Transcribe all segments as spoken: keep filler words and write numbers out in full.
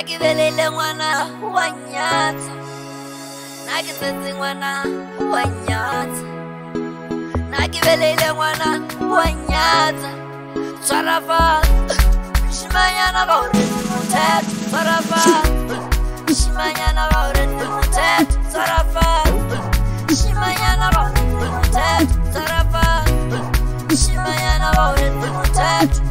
Nakibelele ngwana wa nyatsa, nakitsetse ngwana wa nyatsa, nakibelele ngwana wa nyatsa. Tshwara fatshe shimanyana ga o retse mothetho, tshwara fatshe shimanyana ga o retse mothetho, tshwara fatshe shimanyana ga o retse mothetho, tshwara fatshe shimanyana ga o retse mothetho.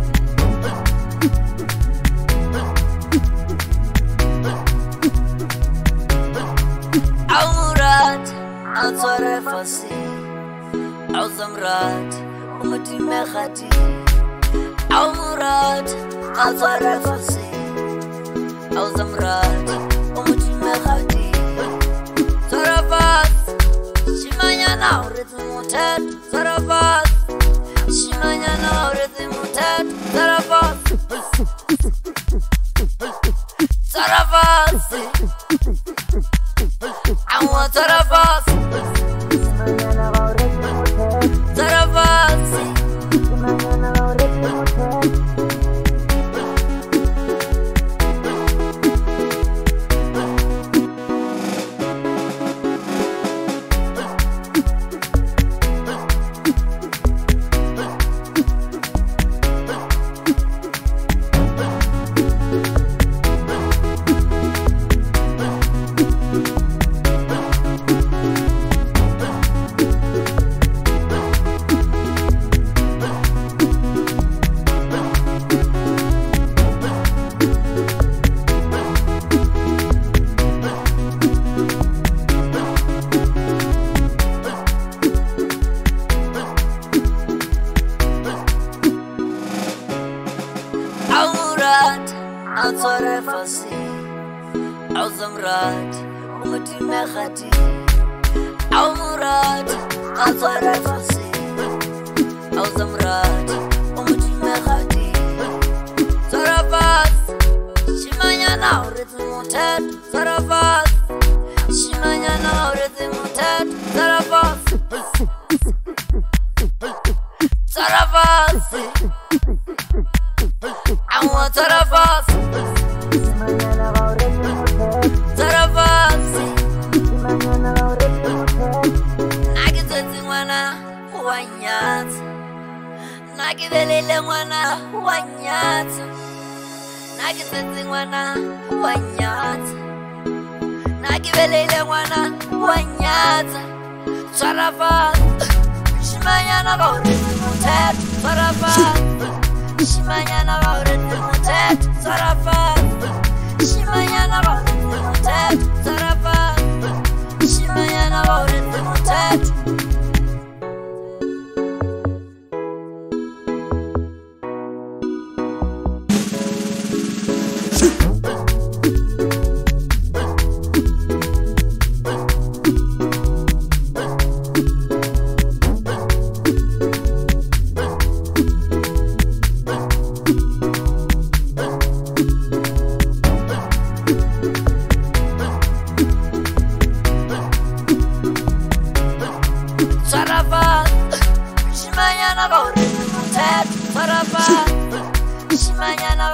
Aurat, autore fasi, auzamrat, umutime khati. Aurat, autore fasi, auzamrat, umutime khati. Sarafas, shimanyana uretse mothetho, sarafas, shimanyana uretse mothetho, sarafas, sarafas. I want Sarafas, Sarafas. Aurat, autore fasi, auzamrat, umutime khati. Aurat, autore fasi, auzamrat, umutime khati. Sarafas, shimanyana uretse mothetho, sarafas, shimanyana uretse mothetho, sarafas, sarafas. I want Sarafas, Sarafas. Nakitsetse ngwana wa nyatsa, nakibelele ngwana wa nyatsa, nakitsetse ngwana wa nyatsa, nakibelele ngwana wa nyatsa. Sarafas, shimanyana ga o retse mothetho, Sarafas. Shimanyana ga o retse mothetho, Sarafas. Shimanyana ga o retse mothetho, Sarafas. Shimanyana ga o retse mothetho. Sarafas, shimanyana ga o retse mothetho, Sarafas. Shimanyana